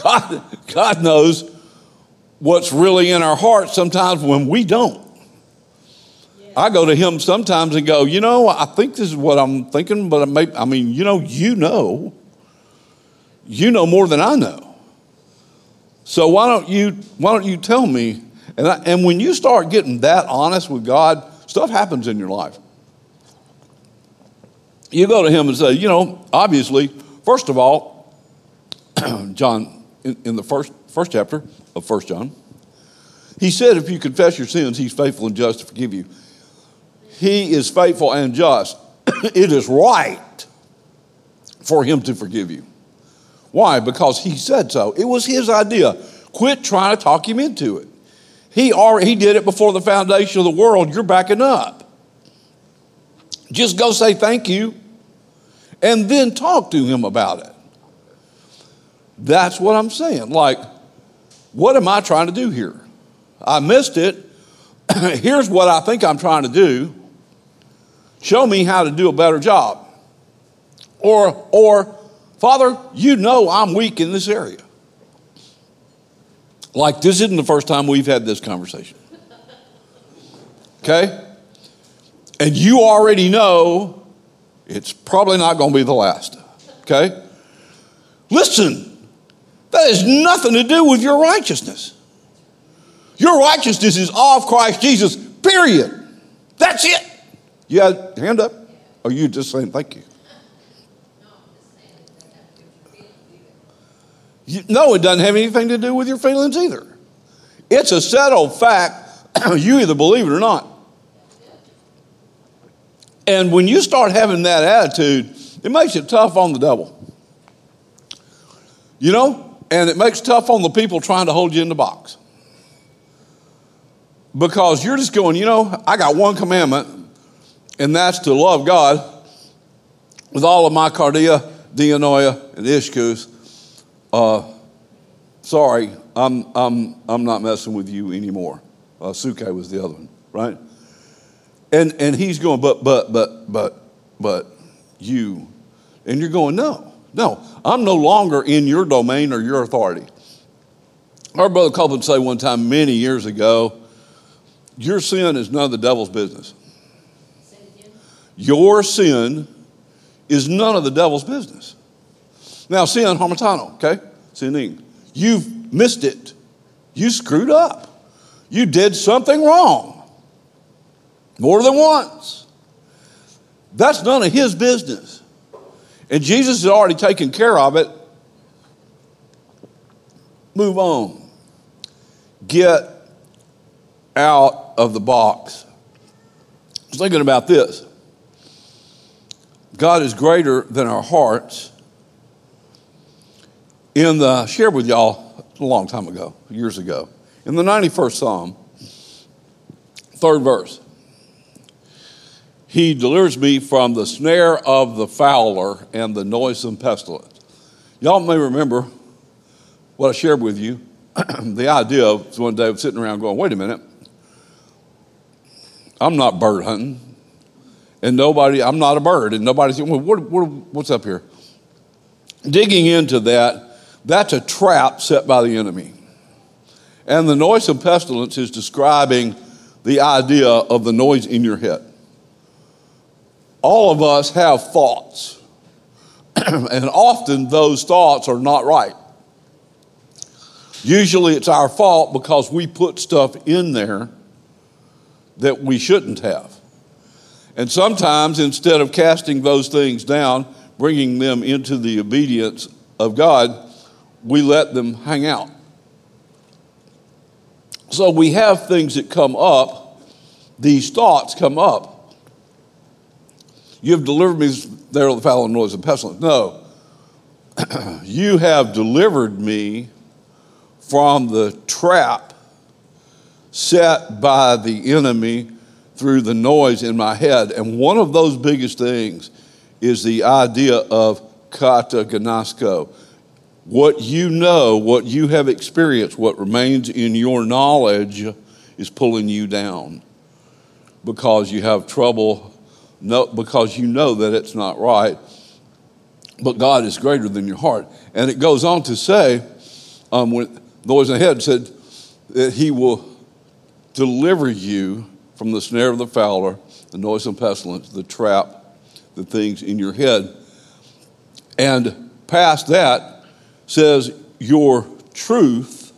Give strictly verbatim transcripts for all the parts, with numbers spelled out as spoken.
God, God knows what's really in our hearts sometimes when we don't. I go to him sometimes and go, you know, I think this is what I'm thinking, but I, may, I mean, you know, you know, you know more than I know. So why don't you, why don't you tell me? And, I, and when you start getting that honest with God, stuff happens in your life. You go to him and say, you know, obviously, first of all, John, in, in the first, first chapter of First John, he said, if you confess your sins, he's faithful and just to forgive you. He is faithful and just. It is right for him to forgive you. Why? Because he said so. It was his idea. Quit trying to talk him into it. He already, he did it before the foundation of the world. You're backing up. Just go say thank you and then talk to him about it. That's what I'm saying. Like, what am I trying to do here? I missed it. Here's what I think I'm trying to do. Show me how to do a better job. Or, or, Father, you know I'm weak in this area. Like, this isn't the first time we've had this conversation. Okay? And you already know it's probably not going to be the last. Okay? Listen, that has nothing to do with your righteousness. Your righteousness is of Christ Jesus, period. That's it. You had your hand up? Or are you just saying thank you? you? No, it doesn't have anything to do with your feelings either. It's a settled fact. You either believe it or not. And when you start having that attitude, it makes it tough on the devil. You know? And it makes it tough on the people trying to hold you in the box. Because you're just going, you know, I got one commandment, and that's to love God with all of my cardia, dianoia, and ishkus. Uh, sorry, I'm I'm I'm not messing with you anymore. Uh, Suke was the other one, right? And and he's going, but but but but but you, and you're going, no, no, I'm no longer in your domain or your authority. Our brother Copeland said one time many years ago, your sin is none of the devil's business. Your sin is none of the devil's business. Now, sin harmatano, okay? Sinning. You've missed it. You screwed up. You did something wrong. More than once. That's none of his business. And Jesus has already taken care of it. Move on. Get out of the box. I was thinking about this. God is greater than our hearts. In the, I shared with y'all a long time ago, years ago, in the ninety-first Psalm, third verse, he delivers me from the snare of the fowler and the noisome pestilence. Y'all may remember what I shared with you. The idea of one day I was sitting around going, wait a minute, I'm not bird hunting. And nobody, I'm not a bird. And nobody's saying, well, what, what, what's up here? Digging into that, that's a trap set by the enemy. And the noisome pestilence is describing the idea of the noise in your head. All of us have thoughts. And often those thoughts are not right. Usually it's our fault because we put stuff in there that we shouldn't have. And sometimes instead of casting those things down, bringing them into the obedience of God, we let them hang out. So we have things that come up. These thoughts come up. You have delivered me there of the foul and noise and pestilence. No. You have delivered me from the trap set by the enemy through the noise in my head. And one of those biggest things is the idea of kata gnosko. What you know, what you have experienced, what remains in your knowledge is pulling you down because you have trouble, no, because you know that it's not right. But God is greater than your heart. And it goes on to say, um, when noise in the head said that he will deliver you from the snare of the fowler, the noisome pestilence, the trap, the things in your head. And past that says, your truth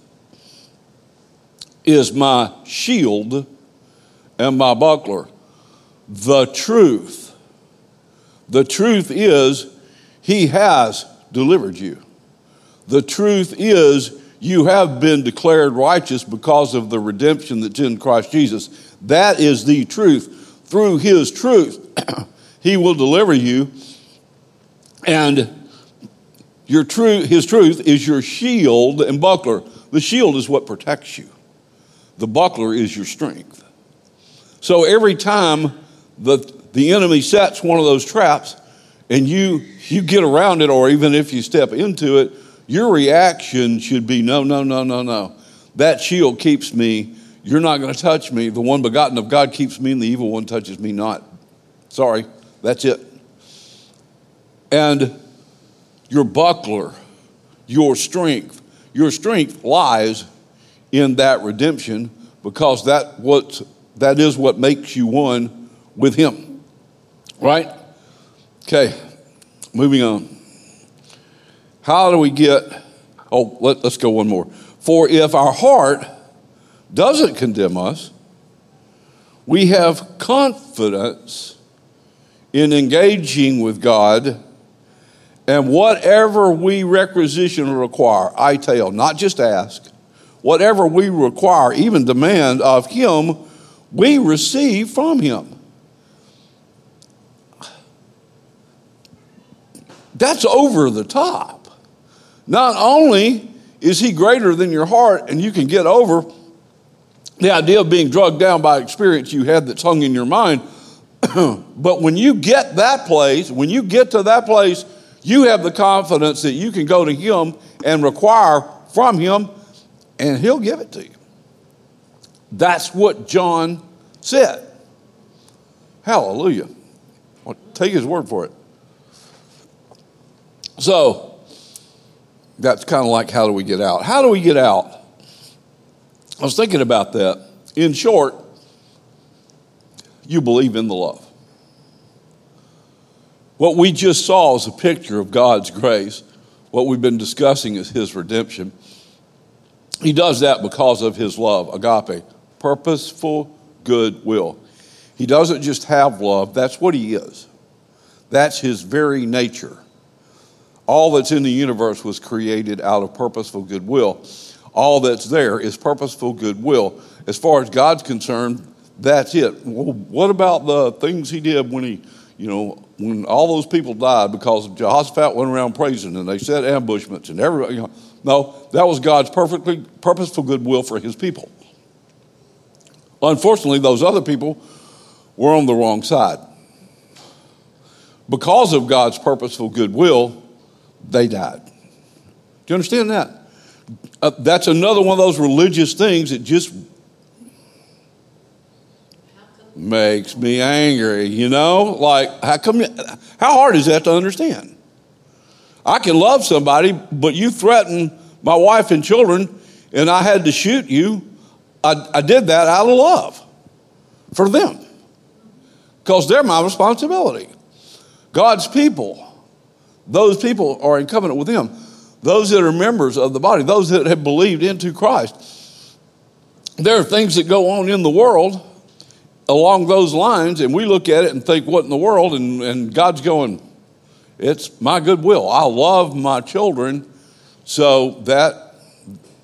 is my shield and my buckler. The truth. The truth is, he has delivered you. The truth is, you have been declared righteous because of the redemption that's in Christ Jesus. That is the truth. Through his truth, he will deliver you. And your truth, his truth is your shield and buckler. The shield is what protects you. The buckler is your strength. So every time the, the enemy sets one of those traps and you, you get around it, or even if you step into it, your reaction should be, no, no, no, no, no. That shield keeps me. You're not going to touch me. The one begotten of God keeps me, and the evil one touches me not. Sorry, that's it. And your buckler, your strength, your strength lies in that redemption, because that what that is what makes you one with him. Right? Okay, moving on. How do we get, oh, let, let's go one more. For if our heart doesn't condemn us, we have confidence in engaging with God, and whatever we requisition or require, I tell, not just ask, whatever we require, even demand of him, we receive from him. That's over the top. Not only is he greater than your heart and you can get over the idea of being drugged down by experience you had that's hung in your mind, but when you get that place, when you get to that place, you have the confidence that you can go to him and require from him, and he'll give it to you. That's what John said. Hallelujah. I'll take his word for it. So, that's kind of like, how do we get out? How do we get out? I was thinking about that. In short, you believe in the love. What we just saw is a picture of God's grace. What we've been discussing is his redemption. He does that because of his love, agape, purposeful goodwill. He doesn't just have love, that's what he is. That's his very nature. All that's in the universe was created out of purposeful goodwill. All that's there is purposeful goodwill. As far as God's concerned, that's it. Well, what about the things he did when he, you know, when all those people died because Jehoshaphat went around praising and they set ambushments and everybody, you know. No, that was God's perfectly purposeful goodwill for his people. Unfortunately, those other people were on the wrong side. Because of God's purposeful goodwill, they died. Do you understand that? Uh, that's another one of those religious things that just makes me angry, you know? Like, how come? You, how hard is that to understand? I can love somebody, but you threatened my wife and children, and I had to shoot you. I, I did that out of love for them, because they're my responsibility. God's people, those people are in covenant with him. Those that are members of the body, those that have believed into Christ. There are things that go on in the world along those lines, and we look at it and think, what in the world? And, and God's going, it's my goodwill. I love my children, so that